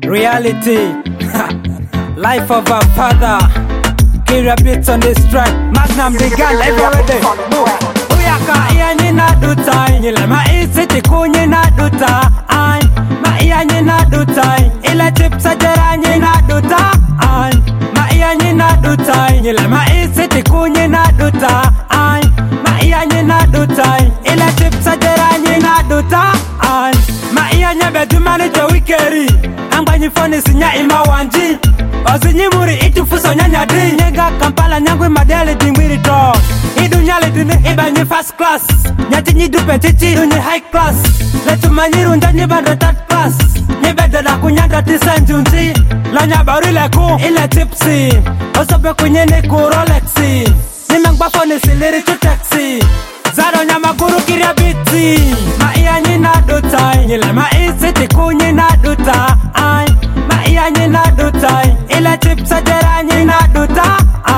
reality. Life of a father. Kira beats on this track. Magnum began every day. Uyaka iya nina dutai. Ile maisi tiku nina duta. Ma iya nina dutai. Ile chipsa jera nina duta. Ma iya nina dutai. Ile maisi tiku nina duta. Ma iya nina dutai. Ile chipsa jera nina duta. Ma iya nyebe dumani jo wikeri. Angbanyi foni sinya ima wanji. Ozinyimuri itufuso nyanya di. Nyega Kampala nyangwe madele dingwiri to. Idu nyale dini ibanyi first class. Nyati nyidu petiti dunyi high class. Letu manyiru njanyi bando third class. Nyibede na kunyanda tisenjunzi. Lonya barile ku ile tipsy. Osobe kunyene ku Rolexi. Nimengba foni siliri tu taxi. Zaro nyama guru kiria biti. Ma iya nyina dutai. Ile ma isi tiku nyina duta. Ma iya nyina dutai. Ile chipsa jera nyina duta.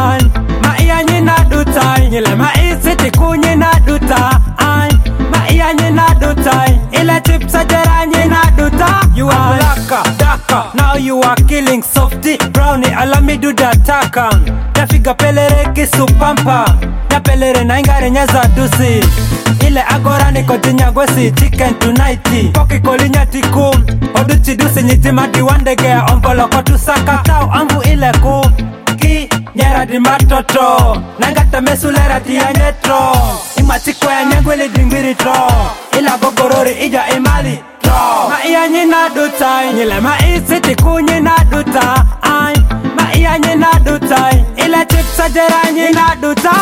Ma iya nyina dutai. Ile ma isi tiku nyina duta. Ma iya nyina dutai. Ile chipsa jera nyina duta. You are blacker, darker. Now you are killing softy brownie. Allow me do the taka. Dafiga pelere kisu pampa. Ya pelere na ingare nyaza dusi. Ile agora niko jinyagwesi chicken tonight. Poki kolinya tiku. Oduchi dusi nyitimadi wandege. Ombolo kotu saka tau ambu ile ku. Ki nyera di matoto. Nangata mesulera tia nyetro. Imatiko ya nyangwele dingwiri tro. Ila gogorori ija imali tro. Ma iya nyina dutai. Nyile ma isi tiku nyina duta. Ma iya nyina dutai. Ile chipsa jera nyina duta.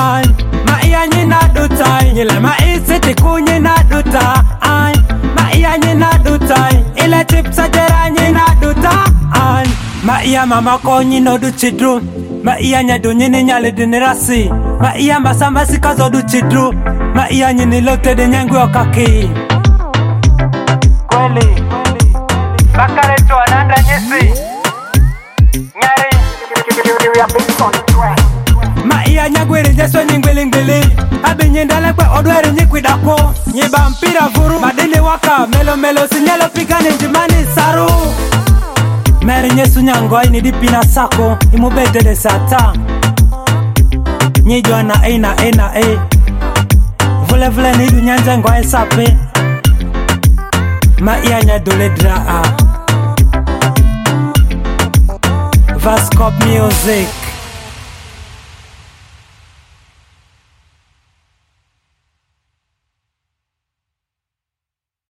Ma iya nyina dutai. Nyile ma isi tiku nyina duta. Ma iya nyina dutai. Ile chipsa jera nyina duta. Ma iya mama ko nyino du chidru. Ma iya nyadu nyini nyale dinirasi. Ma iya masamba sikazo du chidru. Ma iya nyini lote de nyangu okaki. Kweli Bakare to ananda nyesi Nyari Ma iya nyagwiri jeso nyingwili ngwili Abi nyindale kwe odweri nyikwidako Nyiba mpira vuru Madini waka melo melo sinyelo pigani njimani saru Meri nyesu nyangoi ni dipina sako Imubete de sata Nyijwa na ina Vule vule nidu nyanja ngoi sape Ma iya nyadule draa Vascop Music.